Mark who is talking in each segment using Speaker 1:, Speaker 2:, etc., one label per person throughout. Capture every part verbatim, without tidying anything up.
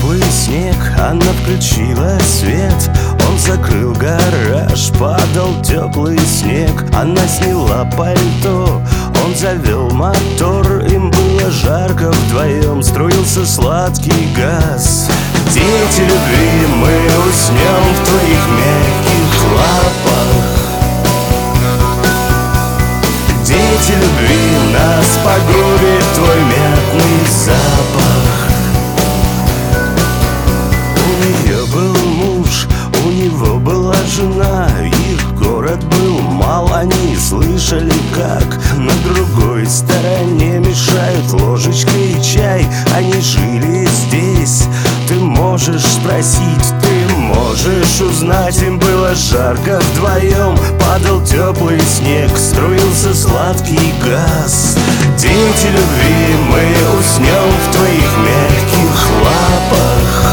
Speaker 1: теплый снег. Она включила свет, он закрыл гараж. Падал теплый снег, она сняла пальто, он завел мотор. Им было жарко вдвоем, струился сладкий газ. Дети любви, мы уснем в твоих мягких лапах. Дети любви, нас погубит твой мятный запах. У нее был муж, у него была жена. Их город был мал, они слышали, как на другой стороне мешают ложечкой чай. Они жили здесь, ты можешь спросить, ты можешь узнать. Им было жарко вдвоем, падал теплый снег, струился сладкий газ. Дети любви, мы уснем в твоих мягких лапах.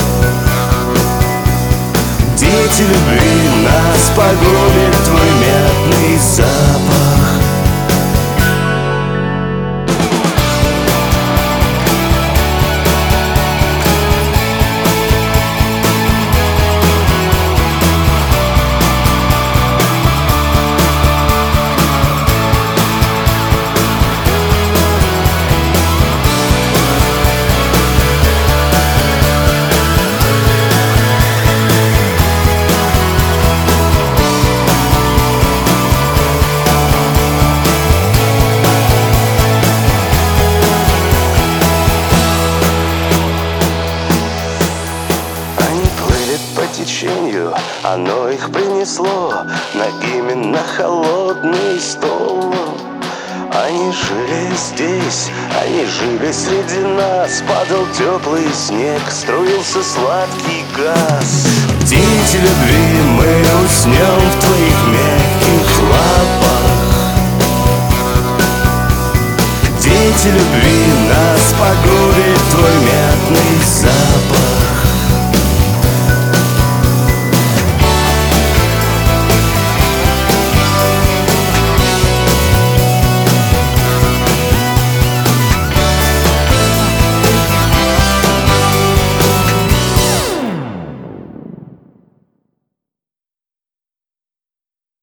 Speaker 1: Дети любви, нас погубит твой мятный запах. Оно их принесло на именно холодный стол. Они жили здесь, они жили среди нас. Падал теплый снег, струился сладкий газ. Дети любви, мы уснем в твоих мягких лапах. Дети любви, нас